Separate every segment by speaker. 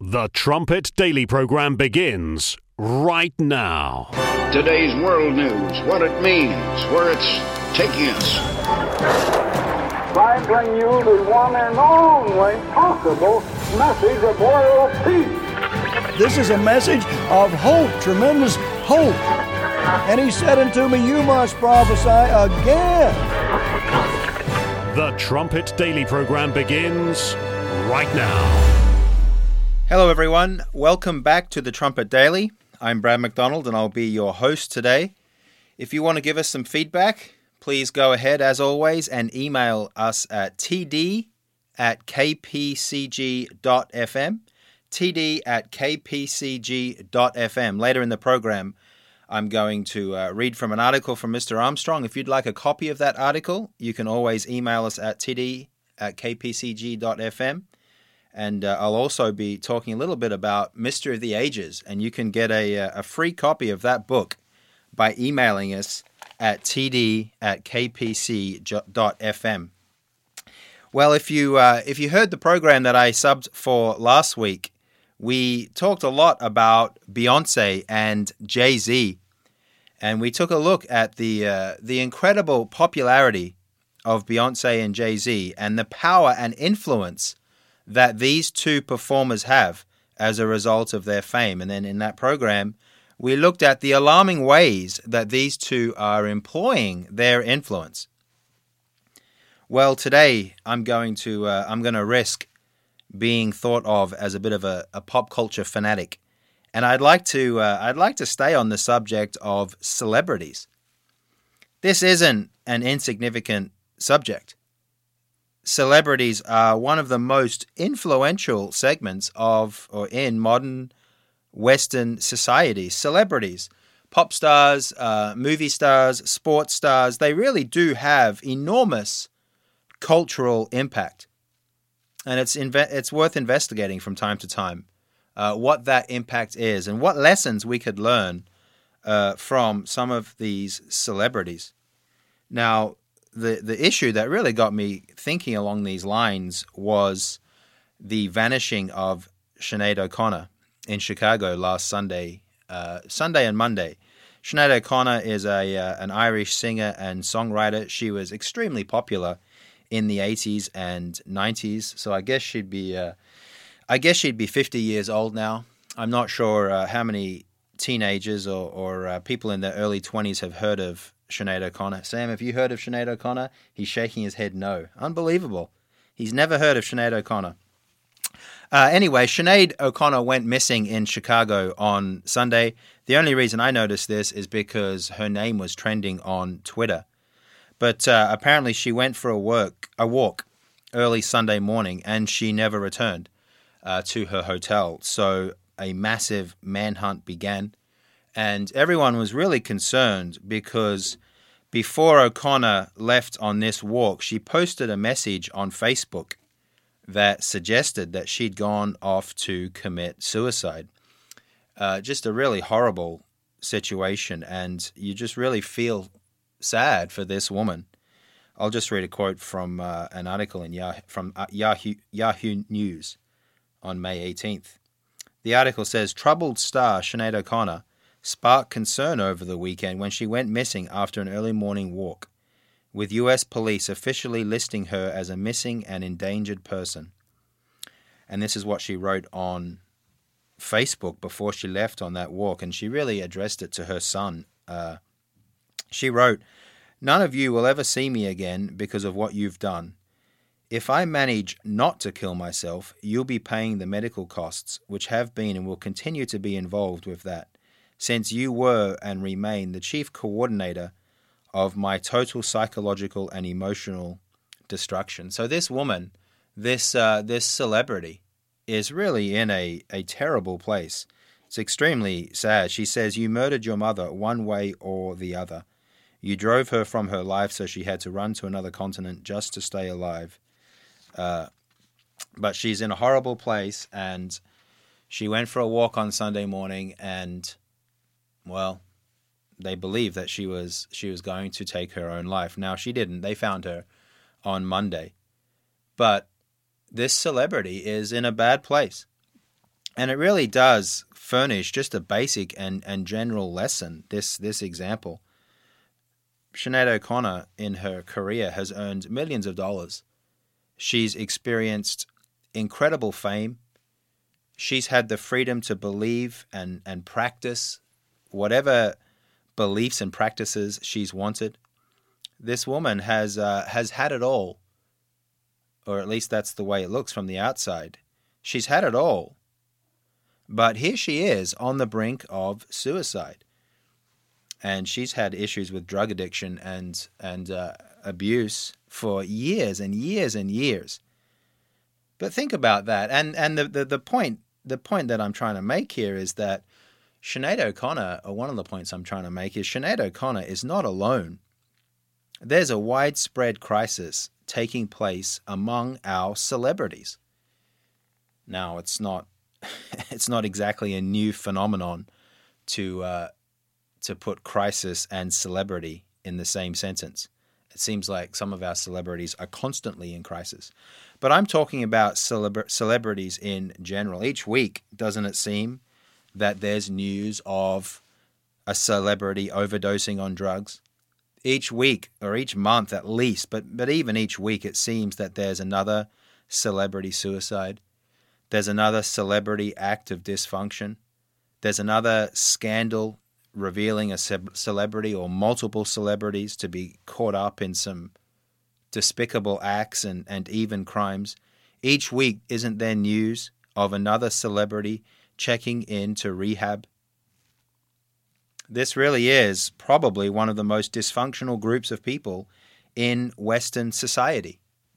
Speaker 1: The Trumpet Daily program begins right now.
Speaker 2: Today's world news, what it means, where it's taking us.
Speaker 3: I bring you the one and only possible message of world peace.
Speaker 4: This is a message of hope, tremendous hope. And he said unto me, you must prophesy again.
Speaker 1: The Trumpet Daily program begins right now.
Speaker 5: Hello everyone, welcome back to the Trumpet Daily. I'm Brad McDonald and I'll be your host today. If you want to give us some feedback, please go ahead as always and email us at td@kpcg.fm, td@kpcg.fm. Later in the program, I'm going to read from an article from Mr. Armstrong. If you'd like a copy of that article, you can always email us at td@kpcg.fm. And I'll also be talking a little bit about Mystery of the Ages, and you can get a free copy of that book by emailing us at td@kpc.fm. Well, if you heard the program that I subbed for last week, we talked a lot about Beyonce and Jay-Z, and we took a look at the incredible popularity of Beyonce and Jay-Z and the power and influence that these two performers have as a result of their fame. And then in that program, we looked at the alarming ways that these two are employing their influence. Well, today I'm going to risk being thought of as a bit of a pop culture fanatic, and I'd like to stay on the subject of celebrities. This isn't an insignificant subject. Celebrities are one of the most influential segments in modern Western society. Celebrities, pop stars, movie stars, sports stars, they really do have enormous cultural impact. And it's worth investigating from time to time what that impact is and what lessons we could learn from some of these celebrities. Now, the issue that really got me thinking along these lines was the vanishing of Sinead O'Connor in Chicago last Sunday and Monday. Sinead O'Connor is an Irish singer and songwriter. She was extremely popular in the 80s and 90s, so I guess she'd be 50 years old now. I'm not sure how many teenagers or people in their early 20s have heard of Sinead O'Connor. Sam, have you heard of Sinead O'Connor? He's shaking his head no. Unbelievable. He's never heard of Sinead O'Connor. Anyway, Sinead O'Connor went missing in Chicago on Sunday. The only reason I noticed this is because her name was trending on Twitter. But apparently she went for a walk early Sunday morning and she never returned to her hotel. So a massive manhunt began. And everyone was really concerned because before O'Connor left on this walk, she posted a message on Facebook that suggested that she'd gone off to commit suicide. Just a really horrible situation, and you just really feel sad for this woman. I'll just read a quote from an article in Yahoo News on May 18th. The article says, troubled star Sinead O'Connor sparked concern over the weekend when she went missing after an early morning walk, with U.S. police officially listing her as a missing and endangered person. And this is what she wrote on Facebook before she left on that walk, and she really addressed it to her son. She wrote, "None of you will ever see me again because of what you've done. If I manage not to kill myself, you'll be paying the medical costs, which have been and will continue to be involved with that, since you were and remain the chief coordinator of my total psychological and emotional destruction." So this woman, this celebrity, is really in a terrible place. It's extremely sad. She says, "You murdered your mother one way or the other. You drove her from her life so she had to run to another continent just to stay alive." But she's in a horrible place, and she went for a walk on Sunday morning, and, well, they believe that she was going to take her own life. Now, she didn't. They found her on Monday. But this celebrity is in a bad place. And it really does furnish just a basic and general lesson, this example. Sinead O'Connor, in her career, has earned millions of dollars. She's experienced incredible fame. She's had the freedom to believe and practice whatever beliefs and practices she's wanted. This woman has had it all, or at least that's the way it looks from the outside. She's had it all. But here she is on the brink of suicide. And she's had issues with drug addiction and abuse for years and years and years. But think about that. And the point that I'm trying to make here is that Sinead O'Connor, or one of the points I'm trying to make is Sinead O'Connor is not alone. There's a widespread crisis taking place among our celebrities. Now, it's not exactly a new phenomenon to put crisis and celebrity in the same sentence. It seems like some of our celebrities are constantly in crisis. But I'm talking about celebrities in general. Each week, doesn't it seem that there's news of a celebrity overdosing on drugs? Each week, or each month at least, but even each week, it seems that there's another celebrity suicide. There's another celebrity act of dysfunction. There's another scandal revealing a celebrity or multiple celebrities to be caught up in some despicable acts and even crimes. Each week, isn't there news of another celebrity checking into rehab? This really is probably one of the most dysfunctional groups of people in Western society.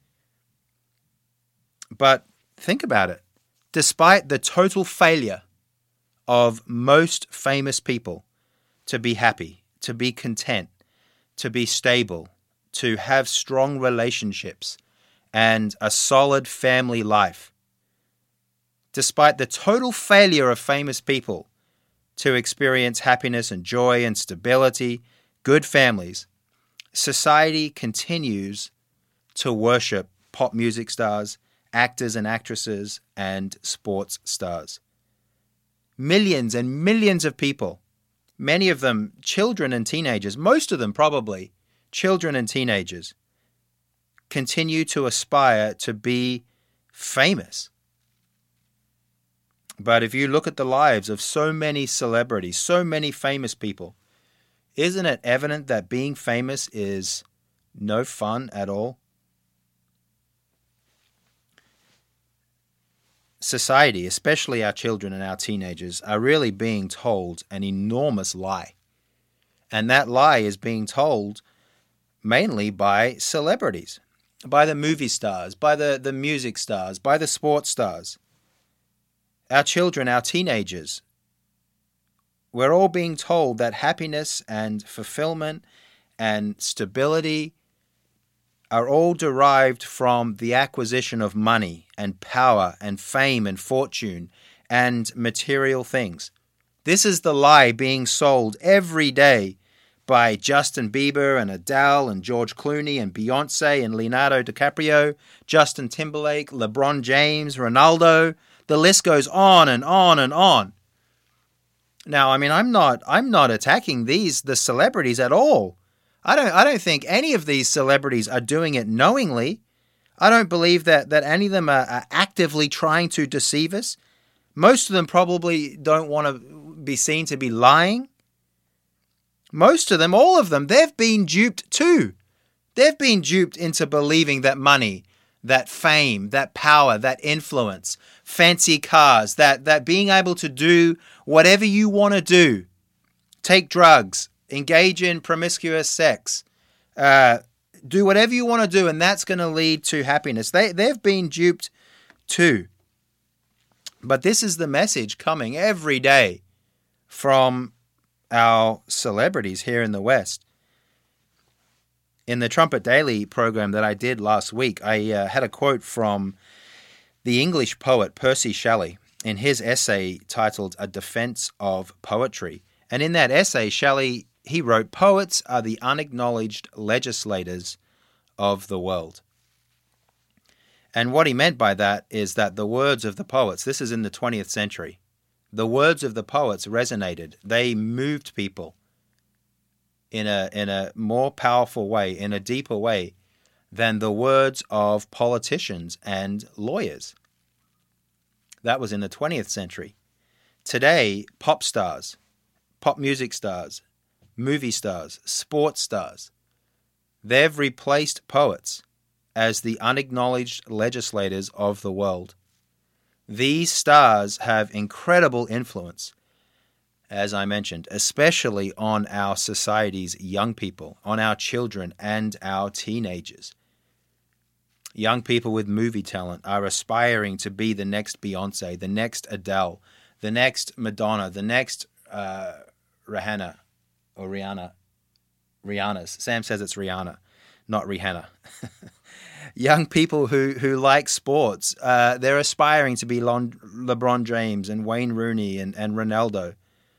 Speaker 5: But think about it. Despite the total failure of most famous people to be happy, to be content, to be stable, to have strong relationships and a solid family life, despite the total failure of famous people to experience happiness and joy and stability, good families, society continues to worship pop music stars, actors and actresses, and sports stars. Millions and millions of people, many of them children and teenagers, most of them probably children and teenagers, continue to aspire to be famous. But if you look at the lives of so many celebrities, so many famous people, isn't it evident that being famous is no fun at all? Society, especially our children and our teenagers, are really being told an enormous lie. And that lie is being told mainly by celebrities, by the movie stars, by the music stars, by the sports stars. Our children, our teenagers, we're all being told that happiness and fulfillment and stability are all derived from the acquisition of money and power and fame and fortune and material things. This is the lie being sold every day by Justin Bieber and Adele and George Clooney and Beyonce and Leonardo DiCaprio, Justin Timberlake, LeBron James, Ronaldo. The list goes on and on and on. Now, I mean, I'm not attacking the celebrities at all. I don't think any of these celebrities are doing it knowingly. I don't believe that any of them are actively trying to deceive us. Most of them probably don't want to be seen to be lying. Most of them, all of them, they've been duped too. They've been duped into believing that money, that fame, that power, that influence, fancy cars, that being able to do whatever you want to do, take drugs, engage in promiscuous sex, do whatever you want to do, and that's going to lead to happiness. They've been duped too. But this is the message coming every day from our celebrities here in the West. In the Trumpet Daily program that I did last week, I had a quote from the English poet Percy Shelley in his essay titled A Defense of Poetry. And in that essay, Shelley, he wrote, "Poets are the unacknowledged legislators of the world." And what he meant by that is that the words of the poets, this is in the 20th century, the words of the poets resonated. They moved people in a more powerful way, in a deeper way, than the words of politicians and lawyers. That was in the 20th century. Today, pop stars, pop music stars, movie stars, sports stars, they've replaced poets as the unacknowledged legislators of the world. These stars have incredible influence, as I mentioned, especially on our society's young people, on our children and our teenagers. Young people with movie talent are aspiring to be the next Beyonce, the next Adele, the next Madonna, the next Rihanna or Rihanna. Rihanna's. Sam says it's Rihanna, not Rihanna. Young people who like sports, they're aspiring to be LeBron James and Wayne Rooney and Ronaldo.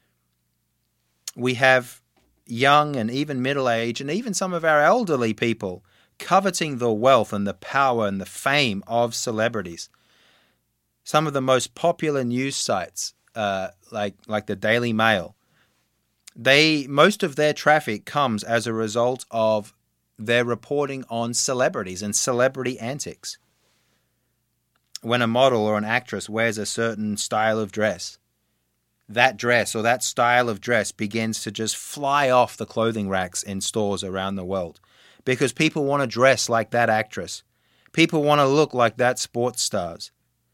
Speaker 5: We have young and even middle-aged and even some of our elderly people coveting the wealth and the power and the fame of celebrities. Some of the most popular news sites, like the Daily Mail, most of their traffic comes as a result of their reporting on celebrities and celebrity antics. When a model or an actress wears a certain style of dress, that dress or that style of dress begins to just fly off the clothing racks in stores around the world because people want to dress like that actress. People want to look like that sports stars.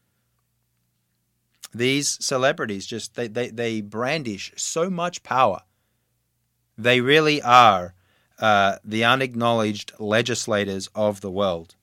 Speaker 5: These celebrities just, they brandish so much power. They really are the unacknowledged legislators of the world.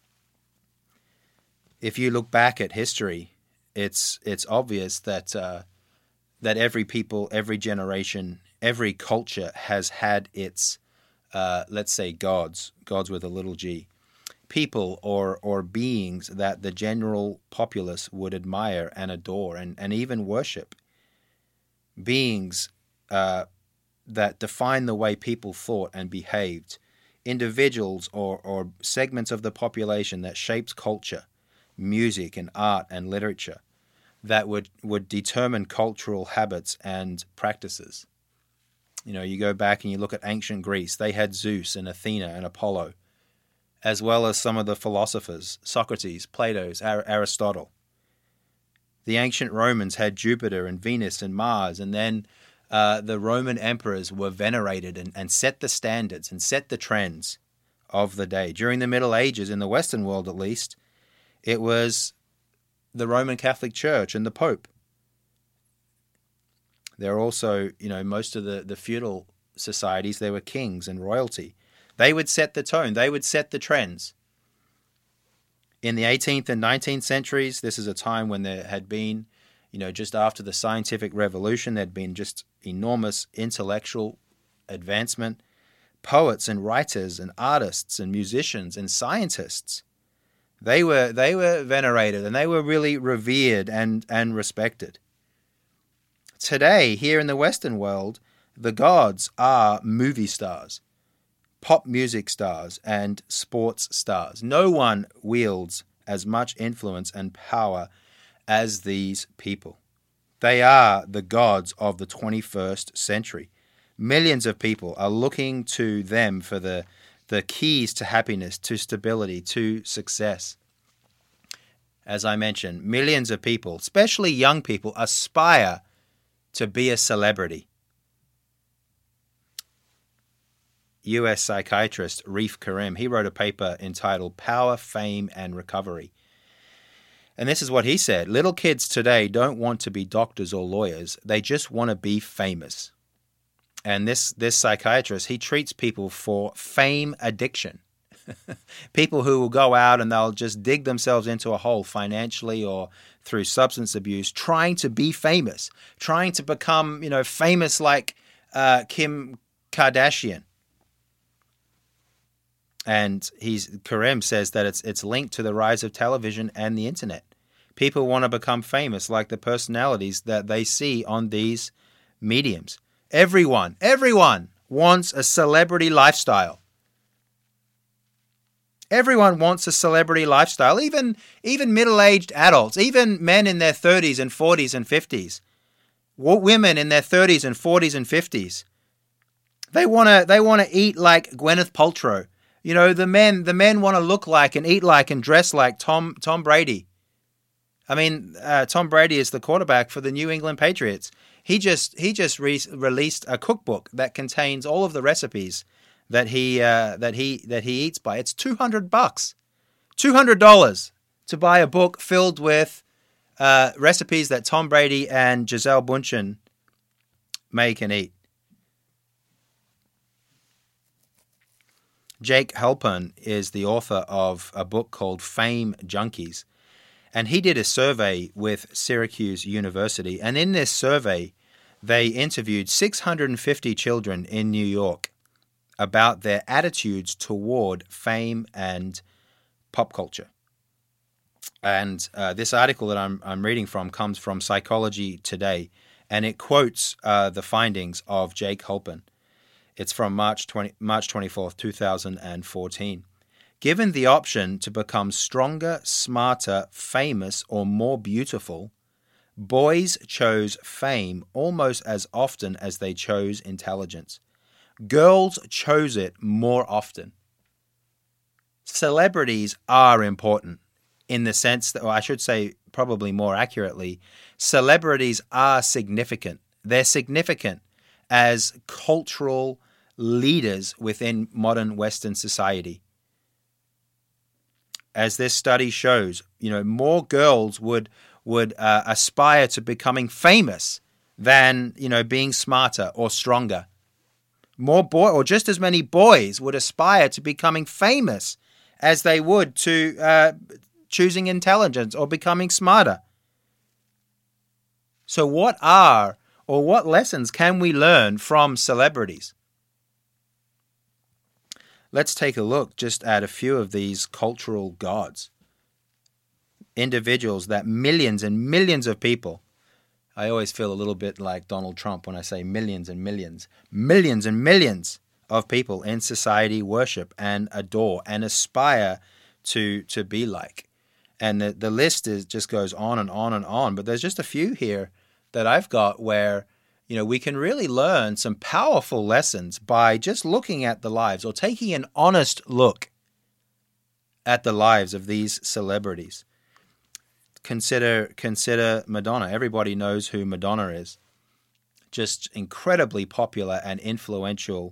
Speaker 5: If you look back at history, it's obvious that every people, every generation, every culture has had its, let's say, gods with a little g, people or beings that the general populace would admire and adore and even worship. Beings that define the way people thought and behaved, individuals or segments of the population that shaped culture, music and art and literature, that would determine cultural habits and practices. You know, you go back and you look at ancient Greece, they had Zeus and Athena and Apollo, as well as some of the philosophers, Socrates, Plato, Aristotle. The ancient Romans had Jupiter and Venus and Mars, and then the Roman emperors were venerated and set the standards and set the trends of the day. During the Middle Ages, in the Western world at least, it was the Roman Catholic Church and the Pope. There are also, most of the feudal societies, there were kings and royalty. They would set the tone. They would set the trends. In the 18th and 19th centuries, this is a time when there had been, just after the scientific revolution, there'd been just enormous intellectual advancement. Poets and writers and artists and musicians and scientists, they were venerated and they were really revered and respected. Today, here in the Western world, the gods are movie stars, pop music stars, and sports stars. No one wields as much influence and power as these people. They are the gods of the 21st century. Millions of people are looking to them for the keys to happiness, to stability, to success. As I mentioned, millions of people, especially young people, aspire to be a celebrity. US psychiatrist Reef Karim, he wrote a paper entitled Power, Fame, and Recovery. And this is what he said: little kids today don't want to be doctors or lawyers. They just want to be famous. And this psychiatrist, he treats people for fame addiction. People who will go out and they'll just dig themselves into a hole financially or through substance abuse, trying to be famous, trying to become, famous like Kim Kardashian. And Karim says that it's linked to the rise of television and the internet. People want to become famous like the personalities that they see on these mediums. Everyone wants a celebrity lifestyle. Everyone wants a celebrity lifestyle, even middle-aged adults, even men in their 30s and 40s and 50s. Women in their 30s and 40s and 50s. They want to eat like Gwyneth Paltrow. You know, the men want to look like and eat like and dress like Tom Brady. I mean, Tom Brady is the quarterback for the New England Patriots. He just released a cookbook that contains all of the recipes that he eats by. It's $200, $200 to buy a book filled with recipes that Tom Brady and Gisele Bündchen make and eat. Jake Halpern is the author of a book called Fame Junkies, and he did a survey with Syracuse University, and in this survey, they interviewed 650 children in New York about their attitudes toward fame and pop culture. And this article that I'm reading from comes from Psychology Today, and it quotes the findings of Jake Halpern. It's from March 24th, 2014. Given the option to become stronger, smarter, famous, or more beautiful, boys chose fame almost as often as they chose intelligence. Girls chose it more often. Celebrities are important in the sense that, or I should say probably more accurately, celebrities are significant. They're significant as cultural leaders within modern Western society. As this study shows, you know, more girls would aspire to becoming famous than, you know, being smarter or stronger. Or just as many boys would aspire to becoming famous as they would to choosing intelligence or becoming smarter. So what lessons can we learn from celebrities? Let's take a look just at a few of these cultural gods. Individuals that millions and millions of people, I always feel a little bit like Donald Trump when I say millions and millions of people in society worship and adore and aspire to be like. And the list just goes on and on and on. But there's just a few here that I've got where, you know, we can really learn some powerful lessons by just looking at the lives or taking an honest look at the lives of these celebrities. Consider Madonna. Everybody knows who Madonna is. Just incredibly popular and influential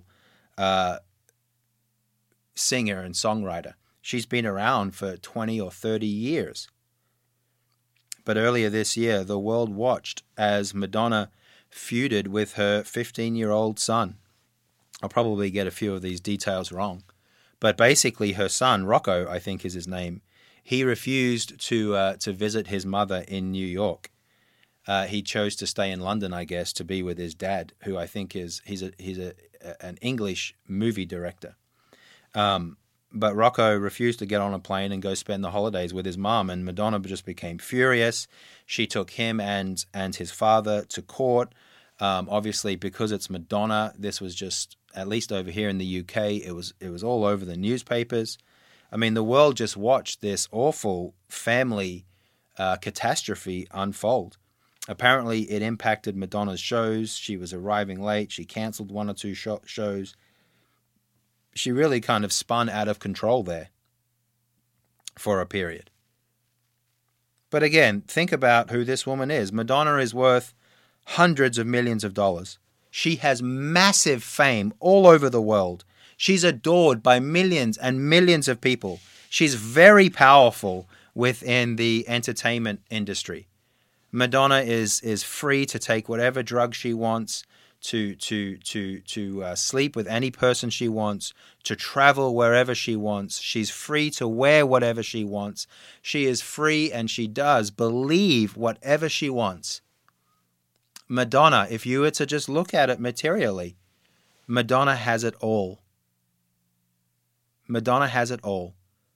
Speaker 5: singer and songwriter. She's been around for 20 or 30 years. But earlier this year, the world watched as Madonna feuded with her 15-year-old son. I'll probably get a few of these details wrong. But basically her son, Rocco, I think is his name, he refused to visit his mother in New York. He chose to stay in London, I guess, to be with his dad, who I think he's an English movie director. But Rocco refused to get on a plane and go spend the holidays with his mom, and Madonna just became furious. She took him and his father to court. Obviously, because it's Madonna, this was just, at least over here in the UK, it was all over the newspapers. I mean, the world just watched this awful family catastrophe unfold. Apparently, it impacted Madonna's shows. She was arriving late. She canceled one or two shows. She really kind of spun out of control there for a period. But again, think about who this woman is. Madonna is worth hundreds of millions of dollars. She has massive fame all over the world. She's adored by millions and millions of people. She's very powerful within the entertainment industry. Madonna is free to take whatever drug she wants, to sleep with any person she wants, to travel wherever she wants. She's free to wear whatever she wants. She is free, and she does believe whatever she wants. Madonna, if you were to just look at it materially, Madonna has it all. Madonna has it all.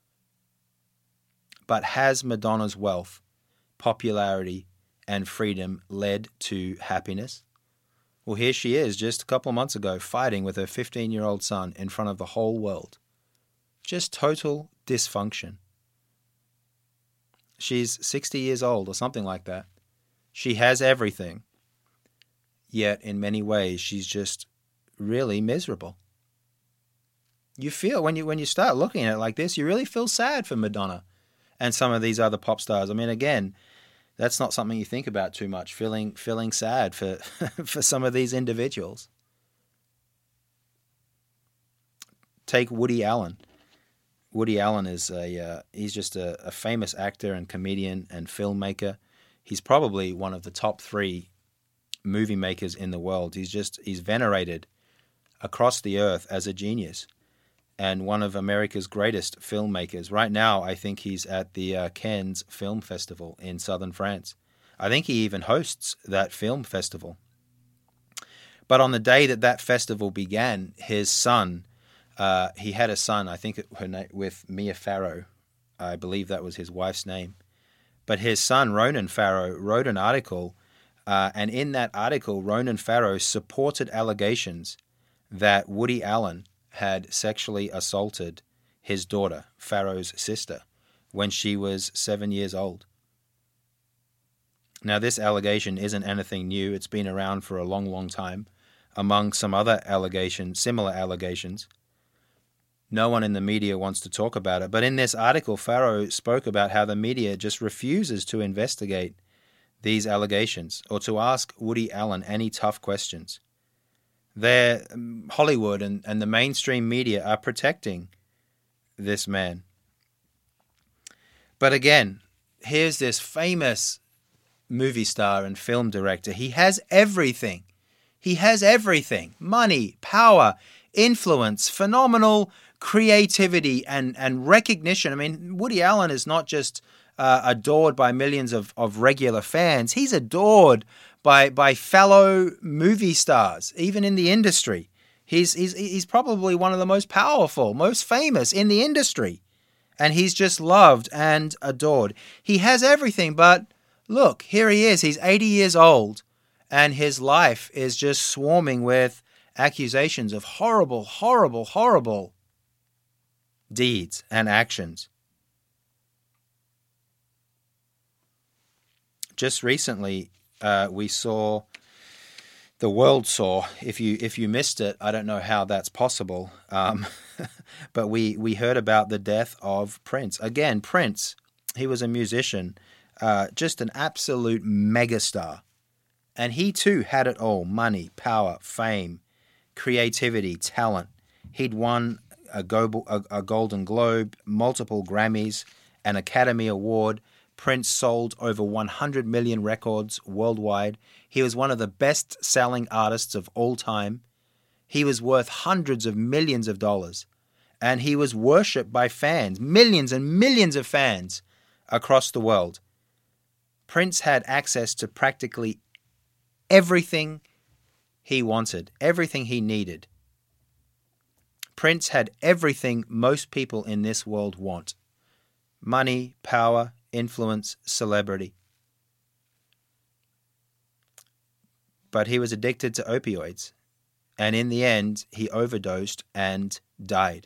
Speaker 5: But has Madonna's wealth, popularity, and freedom led to happiness? Well, here she is just a couple of months ago fighting with her 15-year-old son in front of the whole world. Just total dysfunction. She's 60 years old or something like that. She has everything. Yet in many ways, she's just really miserable. You feel, when you start looking at it like this, you really feel sad for Madonna and some of these other pop stars. I mean, again, that's not something you think about too much, feeling sad for for some of these individuals. Take Woody Allen. Woody Allen is he's just a famous actor and comedian and filmmaker. He's probably one of the top 3 movie makers in the world. He's venerated across the earth as a genius and one of America's greatest filmmakers. Right now, I think he's at the Cannes Film Festival in southern France. I think he even hosts that film festival. But on the day that festival began, his son, he had a son, I think with Mia Farrow. I believe that was his wife's name. But his son, Ronan Farrow, wrote an article, and in that article, Ronan Farrow supported allegations that Woody Allen had sexually assaulted his daughter, Farrow's sister, when she was 7 years old. Now, this allegation isn't anything new. It's been around for a long, long time. Among some other similar allegations, no one in the media wants to talk about it. But in this article, Farrow spoke about how the media just refuses to investigate these allegations or to ask Woody Allen any tough questions. Hollywood and the mainstream media are protecting this man. But again, here's this famous movie star and film director. He has everything. He has everything. Money, power, influence, phenomenal creativity and recognition. I mean, Woody Allen is not just adored by millions of regular fans. He's adored by fellow movie stars, even in the industry. He's probably one of the most powerful, most famous in the industry. And he's just loved and adored. He has everything, but look, here he is. He's 80 years old, and his life is just swarming with accusations of horrible, horrible, horrible deeds and actions. Just recently, the world saw. If you missed it, I don't know how that's possible. But we heard about the death of Prince. Again, Prince. He was a musician, just an absolute megastar, and he too had it all: money, power, fame, creativity, talent. He'd won a Golden Globe, multiple Grammys, an Academy Award. Prince sold over 100 million records worldwide. He was one of the best-selling artists of all time. He was worth hundreds of millions of dollars. And he was worshipped by fans, millions and millions of fans across the world. Prince had access to practically everything he wanted, everything he needed. Prince had everything most people in this world want: money, power, influence, celebrity. But he was addicted to opioids, and in the end, he overdosed and died.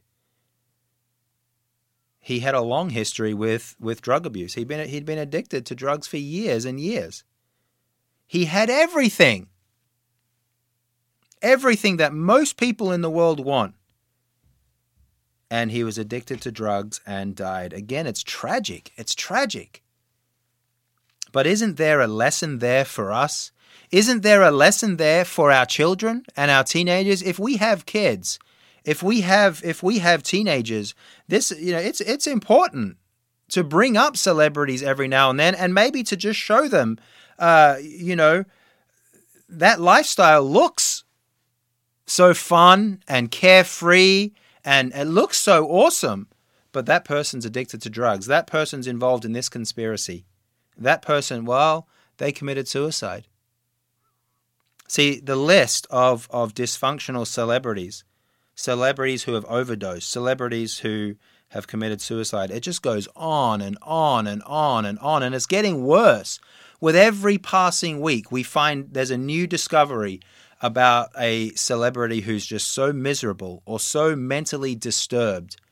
Speaker 5: He had a long history with drug abuse. He'd been addicted to drugs for years and years. He had everything. Everything that most people in the world want. And he was addicted to drugs and died. Again, it's tragic. It's tragic. But isn't there a lesson there for us? Isn't there a lesson there for our children and our teenagers? If we have kids, if we have teenagers, this, it's important to bring up celebrities every now and then, and maybe to just show them, that lifestyle looks so fun and carefree. And it looks so awesome, but that person's addicted to drugs. That person's involved in this conspiracy. That person, they committed suicide. See, the list of dysfunctional celebrities who have overdosed, celebrities who have committed suicide, it just goes on and on and on and on. And it's getting worse. With every passing week, we find there's a new discovery about a celebrity who's just so miserable or so mentally disturbed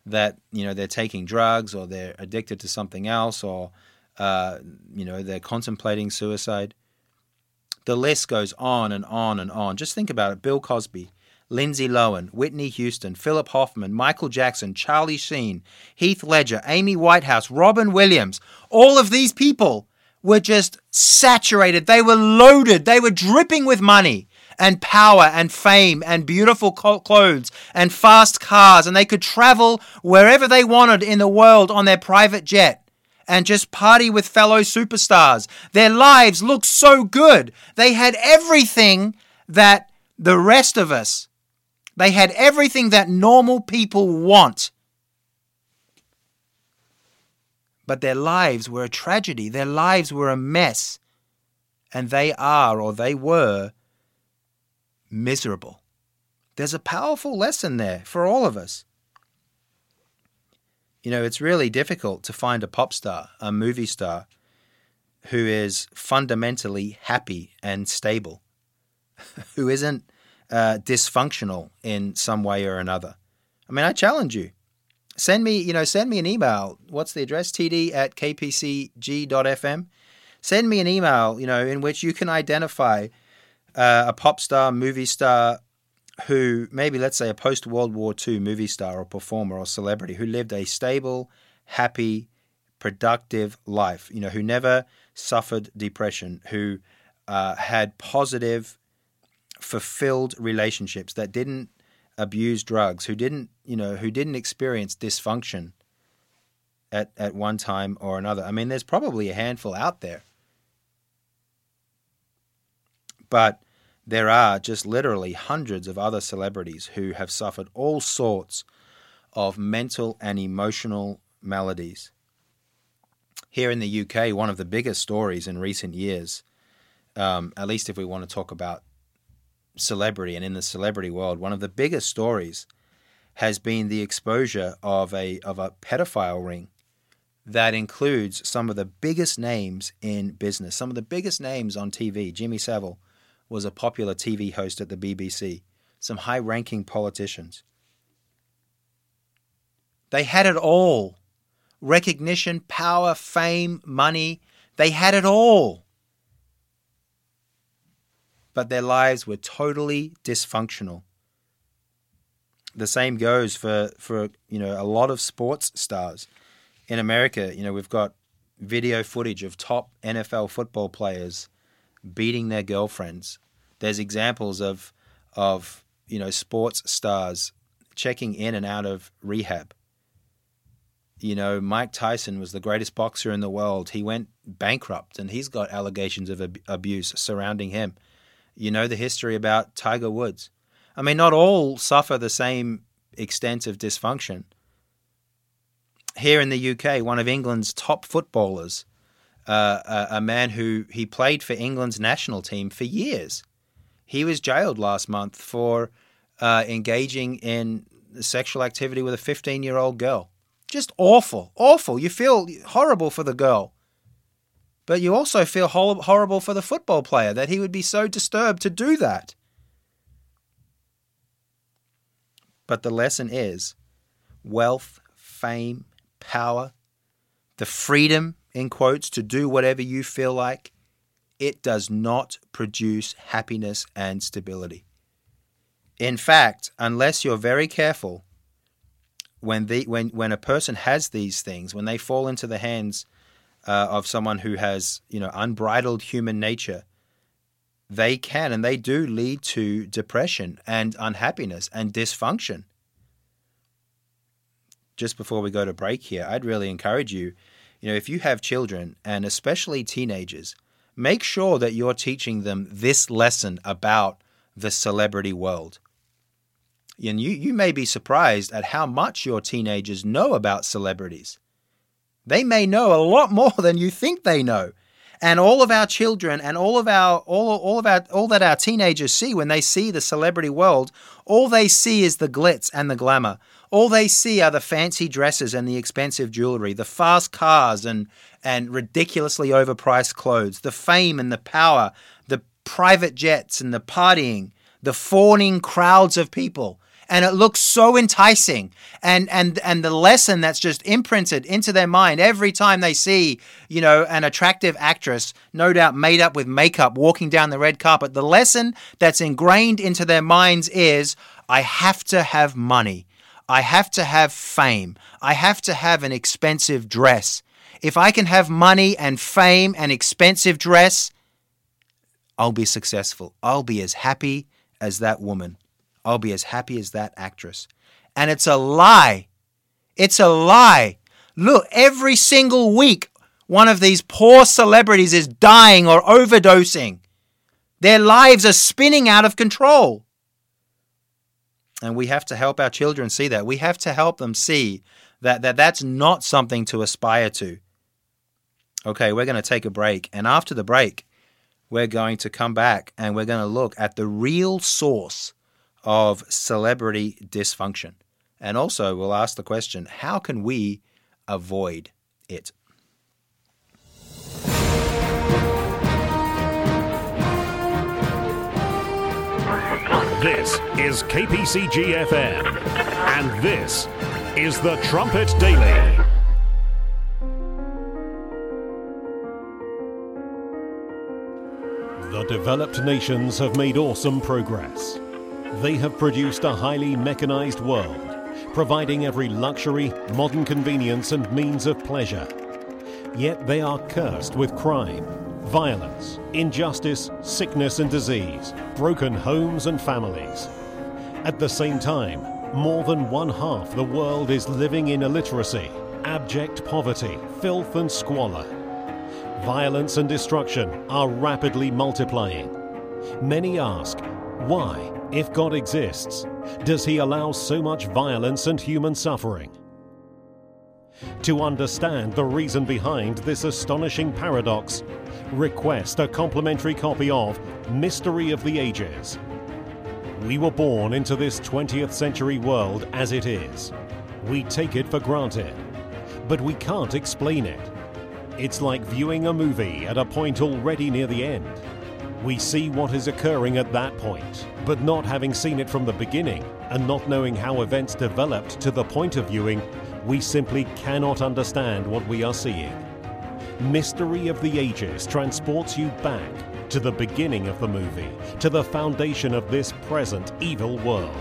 Speaker 5: that, they're taking drugs or they're addicted to something else or, they're contemplating suicide. The list goes on and on and on. Just think about it. Bill Cosby, Lindsay Lohan, Whitney Houston, Philip Hoffman, Michael Jackson, Charlie Sheen, Heath Ledger, Amy Whitehouse, Robin Williams. All of these people were just saturated. They were loaded. They were dripping with money and power and fame and beautiful clothes and fast cars. And they could travel wherever they wanted in the world on their private jet and just party with fellow superstars. Their lives looked so good. They had everything that the rest of us, they had everything that normal people want. But their lives were a tragedy. Their lives were a mess. And they were miserable. There's a powerful lesson there for all of us. It's really difficult to find a pop star, a movie star, who is fundamentally happy and stable, who isn't dysfunctional in some way or another. I mean, I challenge you. Send me an email. What's the address? td@kpcg.fm. Send me an email, in which you can identify a pop star, movie star, who maybe, let's say, a post-World War II movie star or performer or celebrity who lived a stable, happy, productive life, who never suffered depression, who had positive, fulfilled relationships, that didn't abuse drugs, who didn't experience dysfunction at one time or another. I mean, there's probably a handful out there. But there are just literally hundreds of other celebrities who have suffered all sorts of mental and emotional maladies. Here in the UK, one of the biggest stories in recent years, at least if we want to talk about celebrity and in the celebrity world, one of the biggest stories has been the exposure of a pedophile ring that includes some of the biggest names in business, some of the biggest names on TV. Jimmy Savile was a popular TV host at the BBC, some high-ranking politicians. They had it all. Recognition, power, fame, money. They had it all. But their lives were totally dysfunctional. The same goes for a lot of sports stars. In America, we've got video footage of top NFL football players beating their girlfriends. There's examples of sports stars checking in and out of rehab. Mike Tyson was the greatest boxer in the world. He went bankrupt and he's got allegations of abuse surrounding him. You know the history about Tiger Woods. I mean, not all suffer the same extent of dysfunction. Here in the UK, one of England's top footballers, a man who he played for England's national team for years. He was jailed last month for engaging in sexual activity with a 15-year-old girl. Just awful, awful. You feel horrible for the girl. But you also feel horrible for the football player that he would be so disturbed to do that. But the lesson is wealth, fame, power, the freedom, in quotes, to do whatever you feel like, it does not produce happiness and stability. In fact, unless you're very careful, when a person has these things, when they fall into the hands of someone who has, unbridled human nature, they can and they do lead to depression and unhappiness and dysfunction. Just before we go to break here, I'd really encourage you, if you have children and especially teenagers, make sure that you're teaching them this lesson about the celebrity world. And you may be surprised at how much your teenagers know about celebrities. They may know a lot more than you think they know. And all of our children and all that our teenagers see when they see the celebrity world, all they see is the glitz and the glamour. All they see are the fancy dresses and the expensive jewelry, the fast cars and ridiculously overpriced clothes, the fame and the power, the private jets and the partying, the fawning crowds of people. And it looks so enticing. And the lesson that's just imprinted into their mind every time they see, an attractive actress, no doubt made up with makeup, walking down the red carpet, the lesson that's ingrained into their minds is, I have to have money. I have to have fame. I have to have an expensive dress. If I can have money and fame and expensive dress, I'll be successful. I'll be as happy as that woman. I'll be as happy as that actress. And it's a lie. It's a lie. Look, every single week, one of these poor celebrities is dying or overdosing. Their lives are spinning out of control. And we have to help our children see that. We have to help them see that that's not something to aspire to. Okay, we're going to take a break. And after the break, we're going to come back and we're going to look at the real source of celebrity dysfunction. And also we'll ask the question, how can we avoid it?
Speaker 1: This is KPCG FM, and this is the Trumpet Daily. The developed nations have made awesome progress. They have produced a highly mechanized world, providing every luxury, modern convenience and means of pleasure. Yet they are cursed with crime, violence, injustice, sickness and disease, broken homes and families. At the same time, more than one half the world is living in illiteracy, abject poverty, filth and squalor. Violence and destruction are rapidly multiplying. Many ask, why, if God exists, does he allow so much violence and human suffering? To understand the reason behind this astonishing paradox, request a complimentary copy of Mystery of the Ages. We were born into this 20th century world as it is. We take it for granted, but we can't explain it. It's like viewing a movie at a point already near the end. We see what is occurring at that point, but not having seen it from the beginning and not knowing how events developed to the point of viewing, we simply cannot understand what we are seeing. Mystery of the Ages transports you back to the beginning of the movie, to the foundation of this present evil world.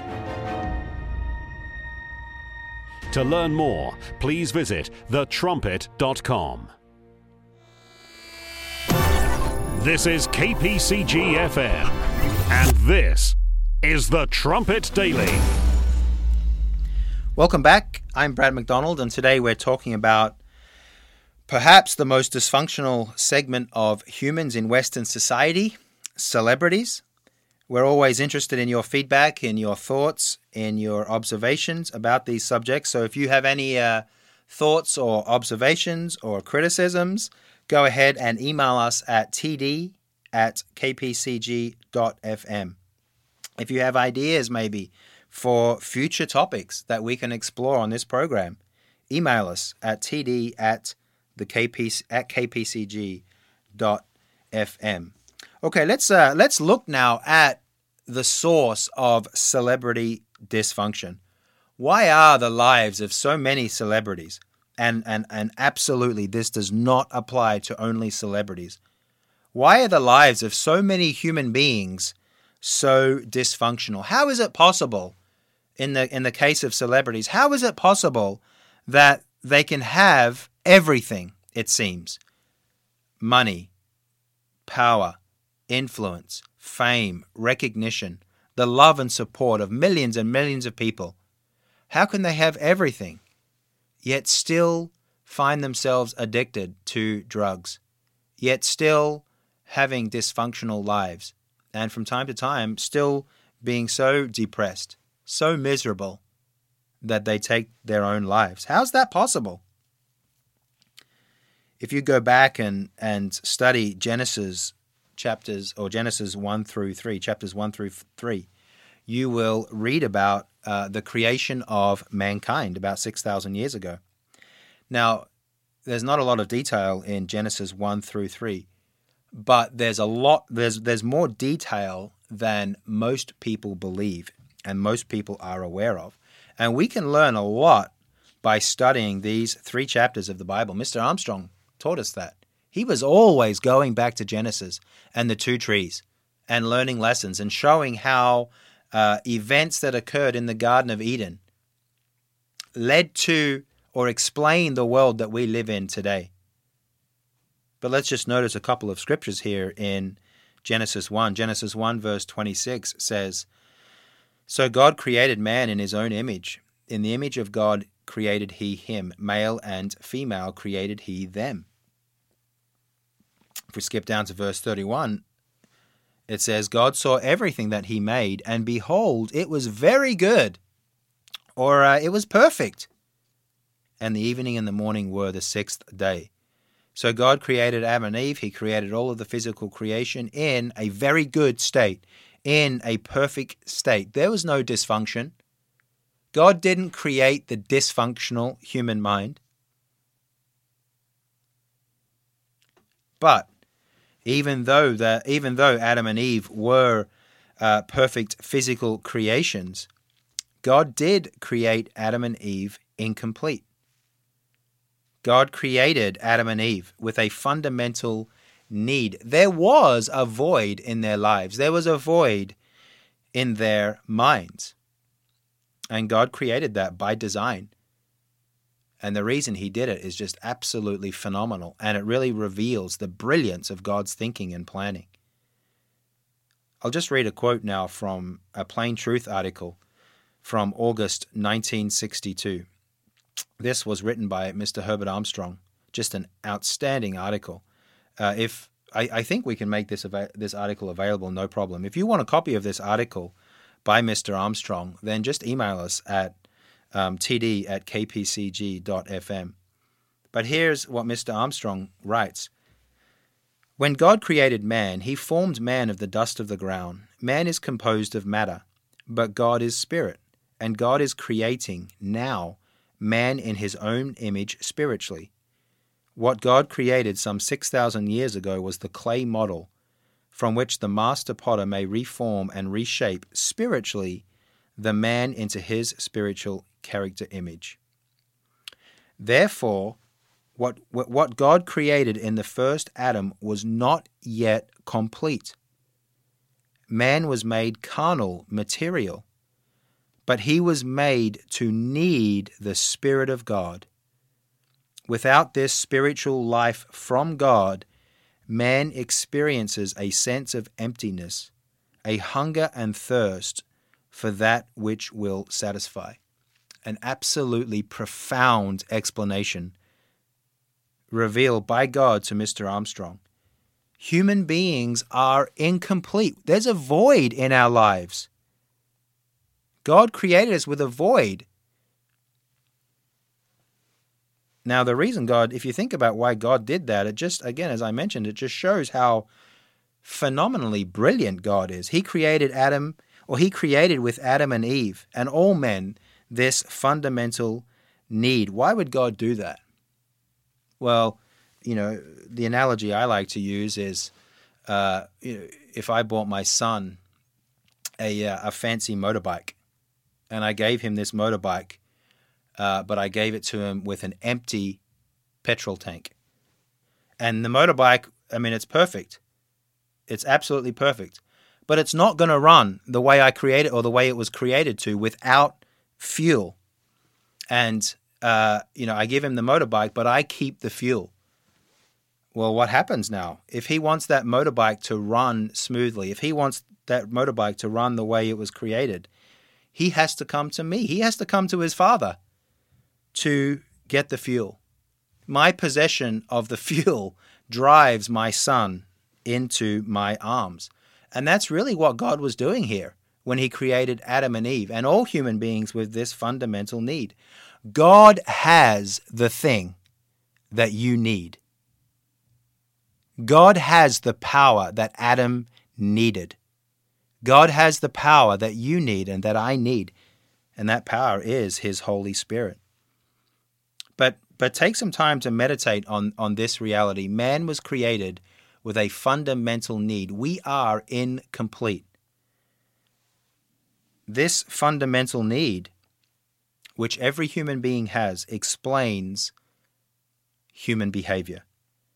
Speaker 1: To learn more, please visit thetrumpet.com. This is KPCG FM, and this is the Trumpet Daily.
Speaker 5: Welcome back. I'm Brad McDonald, and today we're talking about perhaps the most dysfunctional segment of humans in Western society, celebrities. We're always interested in your feedback, in your thoughts, in your observations about these subjects. So if you have any thoughts or observations or criticisms, go ahead and email us at td@kpcg.fm. If you have ideas maybe for future topics that we can explore on this program, email us at td@kpcg.fm. Okay, let's look now at the source of celebrity dysfunction. Why are the lives of so many celebrities, and absolutely this does not apply to only celebrities, why are the lives of so many human beings so dysfunctional? How is it possible, in the case of celebrities, how is it possible that they can have everything, it seems? Money, power, influence, fame, recognition, the love and support of millions and millions of people. How can they have everything, yet still find themselves addicted to drugs, yet still having dysfunctional lives, and from time to time still being so depressed, so miserable, that they take their own lives? How's that possible? If you go back and study Genesis chapters 1 through 3, you will read about the creation of mankind about 6,000 years ago. Now, there's not a lot of detail in Genesis 1 through 3, but there's more detail than most people believe. and most people are aware of. And we can learn a lot by studying these 3 chapters of the Bible. Mr. Armstrong taught us that. He was always going back to Genesis and the 2 trees and learning lessons and showing how events that occurred in the Garden of Eden led to or explain the world that we live in today. But let's just notice a couple of scriptures here in Genesis 1. Genesis 1 verse 26 says, "So God created man in his own image. In the image of God created he him. Male and female created he them." If we skip down to verse 31, it says, "God saw everything that he made, and behold, it was very good," or it was perfect. "And the evening and the morning were the 6th day." So God created Adam and Eve. He created all of the physical creation in a very good state, in a perfect state. There was no dysfunction. God didn't create the dysfunctional human mind. But even though Adam and Eve were perfect physical creations, God did create Adam and Eve incomplete. God created Adam and Eve with a fundamental need. There was a void in their lives. There was a void in their minds. And God created that by design. And the reason he did it is just absolutely phenomenal. And it really reveals the brilliance of God's thinking and planning. I'll just read a quote now from a Plain Truth article from August 1962. This was written by Mr. Herbert Armstrong. Just an outstanding article. I think we can make this article available, no problem. If you want a copy of this article by Mr. Armstrong, then just email us at td@kpcg.fm. But here's what Mr. Armstrong writes. "When God created man, he formed man of the dust of the ground. Man is composed of matter, but God is spirit, and God is creating now man in his own image spiritually. What God created some 6,000 years ago was the clay model from which the master potter may reform and reshape spiritually the man into his spiritual character image. Therefore, what God created in the first Adam was not yet complete. Man was made carnal, material, but he was made to need the Spirit of God. Without this spiritual life from God, man experiences a sense of emptiness, a hunger and thirst for that which will satisfy." An absolutely profound explanation revealed by God to Mr. Armstrong. Human beings are incomplete. There's a void in our lives. God created us with a void. Now, the reason God, if you think about why God did that, it just, again, as I mentioned, it just shows how phenomenally brilliant God is. He created with Adam and Eve and all men this fundamental need. Why would God do that? Well, the analogy I like to use is, if I bought my son a fancy motorbike, and I gave him this motorbike, but I gave it to him with an empty petrol tank. And the motorbike, it's perfect. It's absolutely perfect. But it's not going to run the way I created or the way it was created to without fuel. And, I give him the motorbike, but I keep the fuel. Well, what happens now? If he wants that motorbike to run smoothly, if he wants that motorbike to run the way it was created, he has to come to me. He has to come to his father to get the fuel. My possession of the fuel drives my son into my arms. And that's really what God was doing here when he created Adam and Eve and all human beings with this fundamental need. God has the thing that you need. God has the power that Adam needed. God has the power that you need and that I need. And that power is his Holy Spirit. But take some time to meditate on this reality. Man was created with a fundamental need. We are incomplete. This fundamental need, which every human being has, explains human behavior.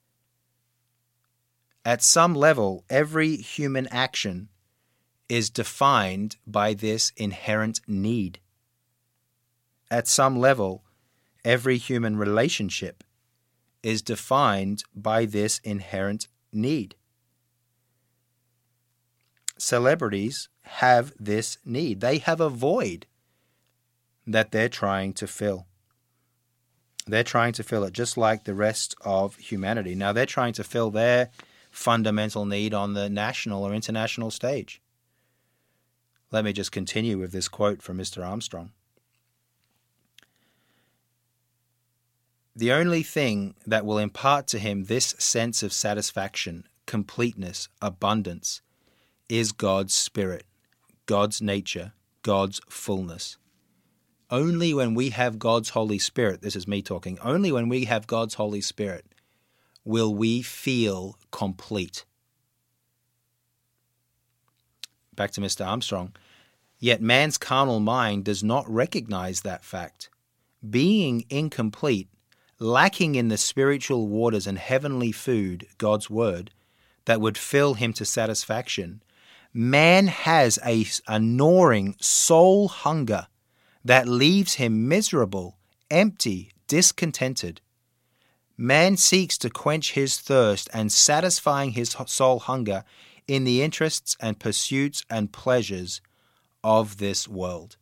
Speaker 5: At some level, every human action is defined by this inherent need. At some level, every human relationship is defined by this inherent need. Celebrities have this need. They have a void that they're trying to fill. They're trying to fill it just like the rest of humanity. Now, they're trying to fill their fundamental need on the national or international stage. Let me just continue with this quote from Mr. Armstrong. The only thing that will impart to him this sense of satisfaction, completeness, abundance, is God's Spirit, God's nature, God's fullness. Only when we have God's Holy Spirit, this is me talking, only when we have God's Holy Spirit will we feel complete. Back to Mr. Armstrong. Yet man's carnal mind does not recognize that fact. Being incomplete, lacking in the spiritual waters and heavenly food, God's Word, that would fill him to satisfaction, man has a gnawing soul hunger that leaves him miserable, empty, discontented. Man seeks to quench his thirst and satisfying his soul hunger in the interests and pursuits and pleasures of this world.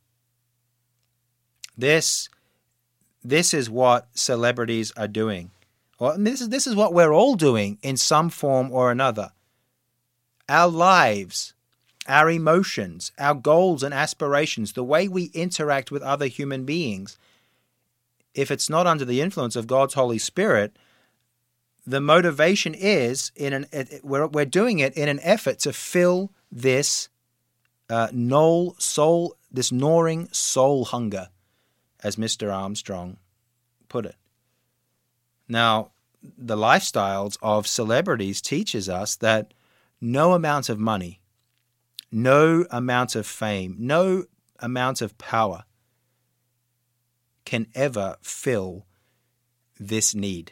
Speaker 5: This is what celebrities are doing. Well, this is what we're all doing in some form or another. Our lives, our emotions, our goals and aspirations, the way we interact with other human beings, if it's not under the influence of God's Holy Spirit, the motivation is we're doing it in an effort to fill this gnawing soul hunger, as Mr. Armstrong put it. Now, the lifestyles of celebrities teaches us that no amount of money, no amount of fame, no amount of power can ever fill this need.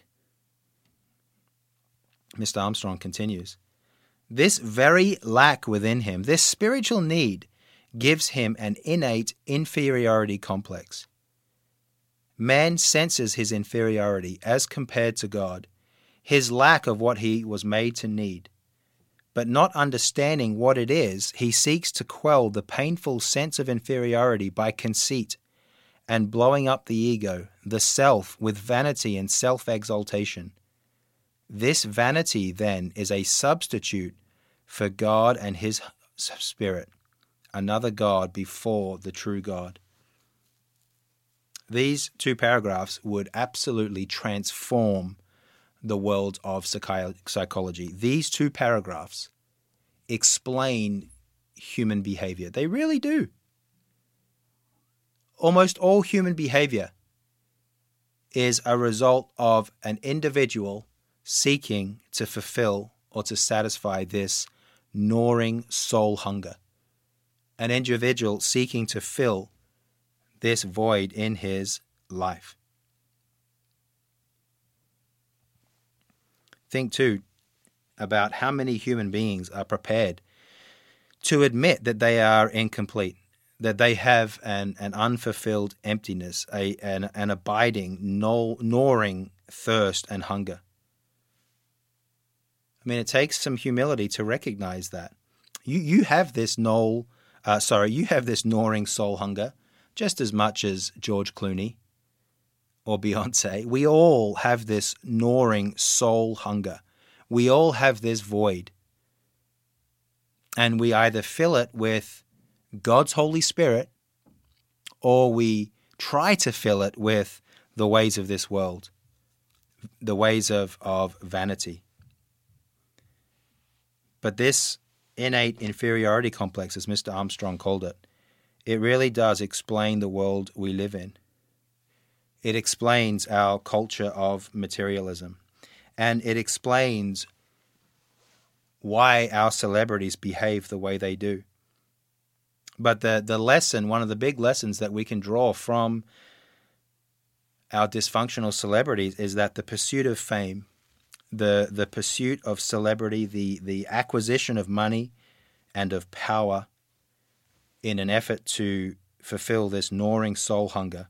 Speaker 5: Mr. Armstrong continues, this very lack within him, this spiritual need, gives him an innate inferiority complex. Man senses his inferiority as compared to God, his lack of what he was made to need. But not understanding what it is, he seeks to quell the painful sense of inferiority by conceit and blowing up the ego, the self, with vanity and self-exaltation. This vanity, then, is a substitute for God and his Spirit, another God before the true God. These two paragraphs would absolutely transform the world of psychology. These two paragraphs explain human behavior. They really do. Almost all human behavior is a result of an individual seeking to fulfill or to satisfy this gnawing soul hunger. An individual seeking to fill this void in his life. Think too about how many human beings are prepared to admit that they are incomplete, that they have an unfulfilled emptiness, an abiding, gnawing thirst and hunger. I mean, it takes some humility to recognize that. You have this gnawing soul hunger just as much as George Clooney or Beyonce. We all have this gnawing soul hunger. We all have this void. And we either fill it with God's Holy Spirit or we try to fill it with the ways of this world, the ways of vanity. But this innate inferiority complex, as Mr. Armstrong called it, it really does explain the world we live in. It explains our culture of materialism. And it explains why our celebrities behave the way they do. But the lesson, one of the big lessons that we can draw from our dysfunctional celebrities is that the pursuit of fame, the pursuit of celebrity, the acquisition of money and of power in an effort to fulfill this gnawing soul hunger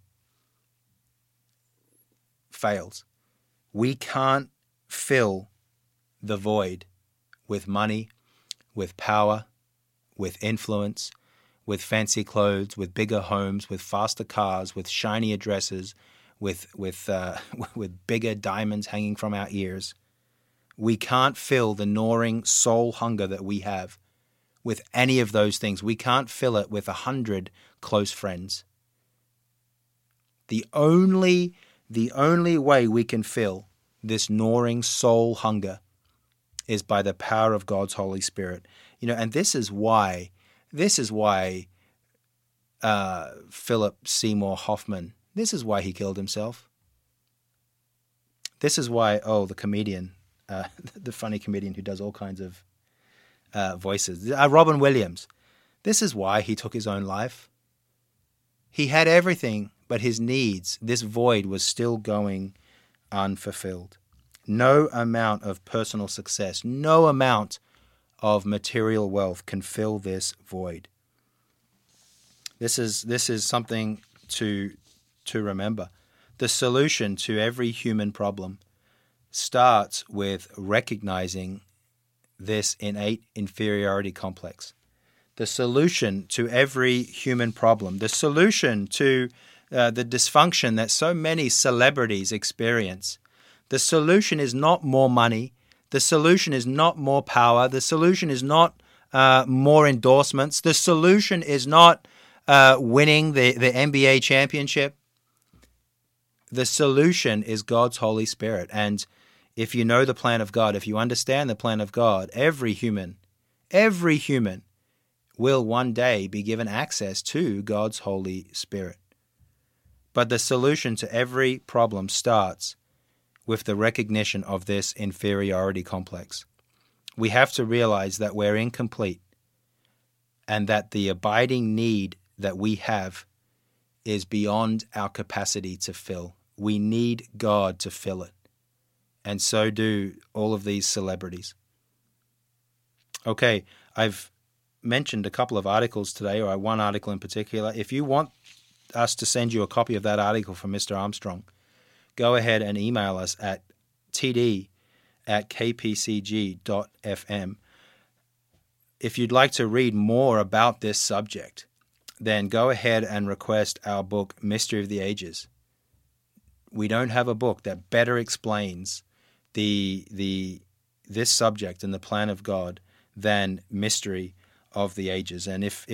Speaker 5: fails. We can't fill the void with money, with power, with influence, with fancy clothes, with bigger homes, with faster cars, with shiny addresses, with bigger diamonds hanging from our ears. We can't fill the gnawing soul hunger that we have with any of those things. We can't fill it with 100 close friends. The only way we can fill this gnawing soul hunger is by the power of God's Holy Spirit. And this is why Philip Seymour Hoffman, this is why he killed himself. This is why, the comedian, the funny comedian who does all kinds of voices, Robin Williams, this is why he took his own life. He had everything, but his needs, this void was still going unfulfilled. No amount of personal success, no amount of material wealth can fill this void. This is something to remember. The solution to every human problem starts with recognizing this innate inferiority complex. The solution to every human problem, the solution to the dysfunction that so many celebrities experience, the solution is not more money. The solution is not more power. The solution is not more endorsements. The solution is not winning the NBA championship. The solution is God's Holy Spirit. And if you know the plan of God, if you understand the plan of God, every human will one day be given access to God's Holy Spirit. But the solution to every problem starts with the recognition of this inferiority complex. We have to realize that we're incomplete and that the abiding need that we have is beyond our capacity to fill. We need God to fill it. And so do all of these celebrities. Okay, I've mentioned a couple of articles today, or one article in particular. If you want us to send you a copy of that article from Mr. Armstrong, go ahead and email us at td@kpcg.fm. If you'd like to read more about this subject, then go ahead and request our book, Mystery of the Ages. We don't have a book that better explains this subject and the plan of God than Mystery of the Ages. And if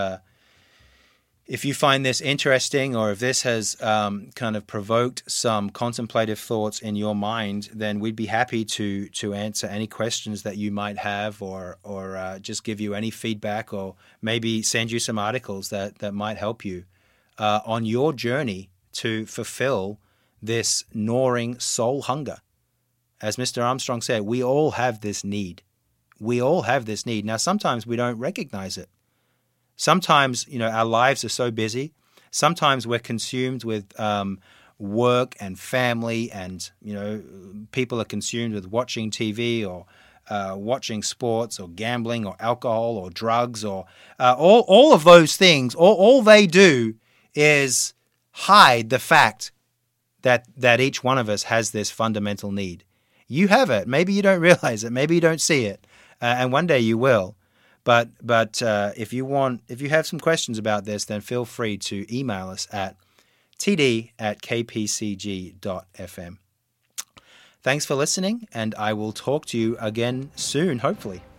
Speaker 5: you find this interesting, or if this has kind of provoked some contemplative thoughts in your mind, then we'd be happy to answer any questions that you might have, or just give you any feedback, or maybe send you some articles that might help you on your journey to fulfill this gnawing soul hunger. As Mr. Armstrong said, we all have this need. We all have this need. Now, sometimes we don't recognize it. Sometimes, our lives are so busy. Sometimes we're consumed with work and family, and, people are consumed with watching TV or watching sports or gambling or alcohol or drugs or all of those things. All they do is hide the fact that each one of us has this fundamental need. You have it. Maybe you don't realize it. Maybe you don't see it. And one day you will. But if you have some questions about this, then feel free to email us at td@kpcg.fm. Thanks for listening, and I will talk to you again soon, hopefully.